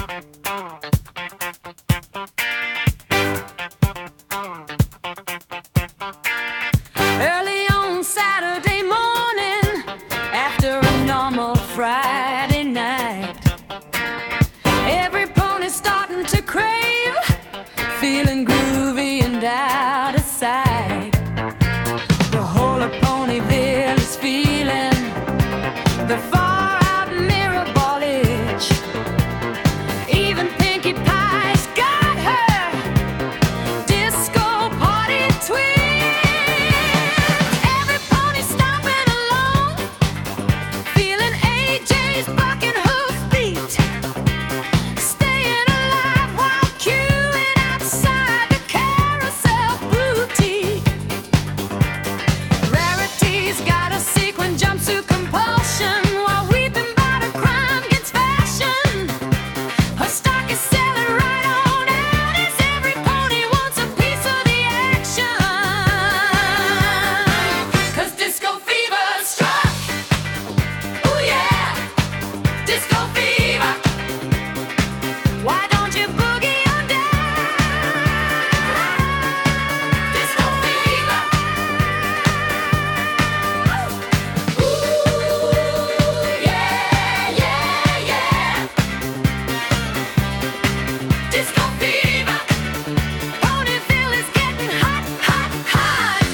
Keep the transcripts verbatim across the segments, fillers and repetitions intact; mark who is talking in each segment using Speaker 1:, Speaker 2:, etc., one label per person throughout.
Speaker 1: Early on Saturday morning, after a normal Friday night, every pony's starting to crave, feeling groovy and out of sight. The whole of Ponyville is feeling the far out mirror ballage. Even Pinkie Pie's got her disco party twin. Every pony stomping along, feeling A J's bucking hoofbeat, staying alive while queuing outside the Carousel Boutique. Rarity's got a sequin jumpsuit compulsion while weeping about her crime gets fashion. Her stock is selling right on out as every pony wants a piece of the action. 'Cause disco fever struck. Ooh yeah, disco fever. Why don't you boogie on down? Disco fever. Ooh yeah, yeah, yeah. Disco fever. Ponyville is getting hot, hot, hot.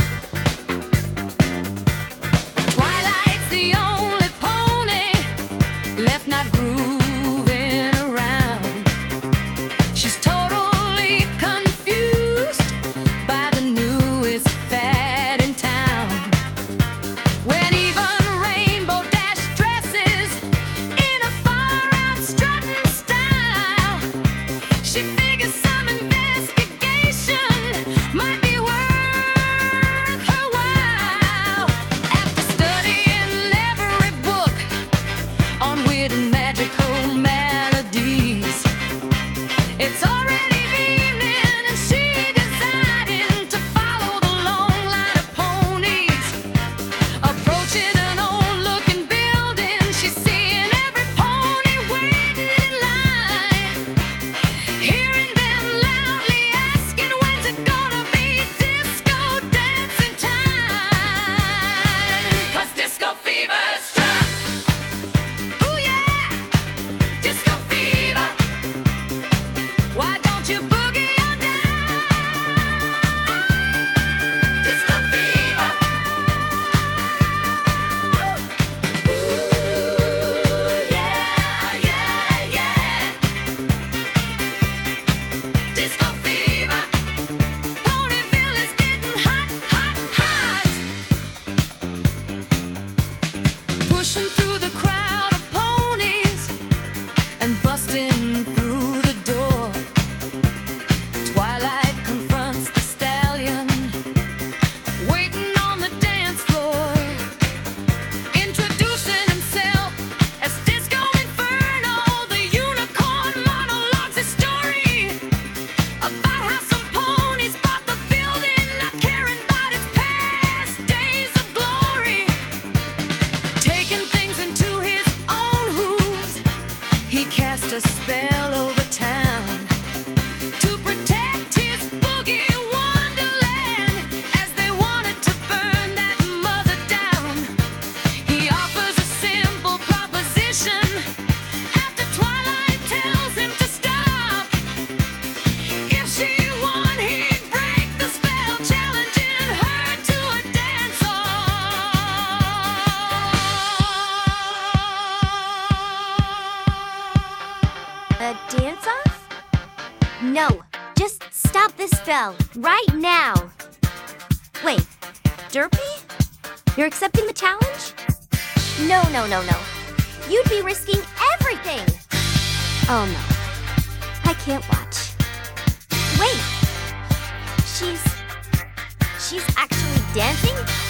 Speaker 1: Twilight's the only pony left not grooving around. She's totally confused by the newest fad in town. When even Rainbow Dash dresses in a far-out strutting style, she figures some investigation might be worth her while. After studying every book on weird and magical melodies, it's already evening and she decided to follow the long line of ponies. Approaching an old-looking building, she's seeing every pony waiting in line, hearing them loudly asking when's it gonna be disco dancing time. 'Cause disco fever struck. Ooh yeah, disco fever. Why don't you boogie on down? Disco fever. Ooh yeah, yeah, yeah. Disco fever. Ponyville is getting hot, hot, hot. Pushing through the crowd of ponies and busting through the door, Twilight confronts the stallion waiting on the dance floor, introducing himself as Disco Inferno. The unicorn monologues his story about how some ponies bought the building, not caring about its past days of glory. Taking things into his own hooves, he cast a spell over town to protect his boogie wonderland as they wanted to burn that mother down. He offers a simple proposition after Twilight tells him to stop. If she won, he'd break the spell, challenging her to a dance-off.
Speaker 2: A dance-off? No, just stop this spell right now. Wait, Derpy? You're accepting the challenge? No, no, no, no. You'd be risking everything. Oh no, I can't watch. Wait, she's... she's actually dancing?